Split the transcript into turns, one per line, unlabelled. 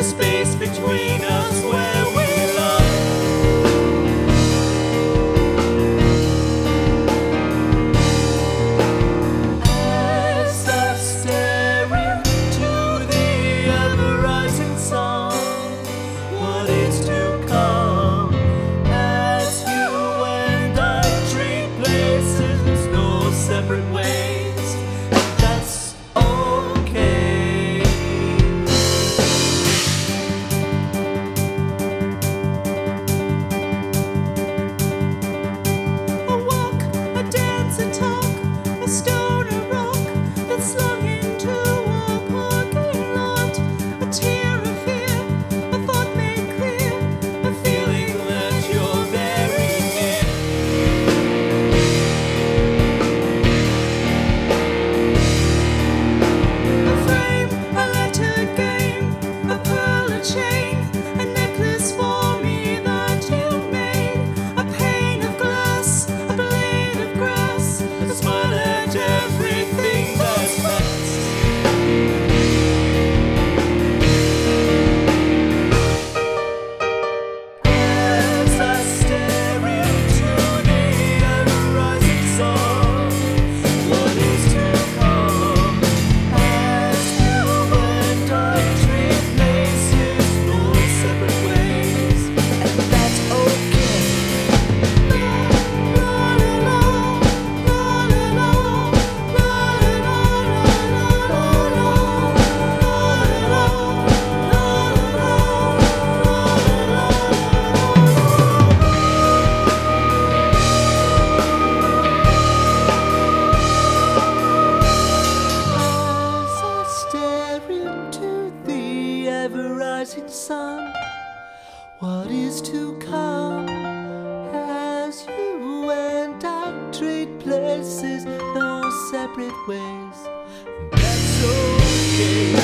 the space between us where we love. As I stare into the ever-rising sun, what is to come? As you and I trade places, no separate ways, and that's okay. A walk, a dance, a talk, a stone, a rock that's slung into a parking lot. A tear, a fear, a thought made clear, a feeling that you're very near. A frame, a letter game, a pearl, a chain, a necklace for me that you made. A pane of glass, a blade of grass, a smile at everything that's past. As I stare into the ever-rising sun, what is to come? As you and I trade places, no separate ways, and that's okay. La la la, la la la, la As I stare into the ever-rising sun, what is to come? As you and I trade places, no separate ways, and that's okay.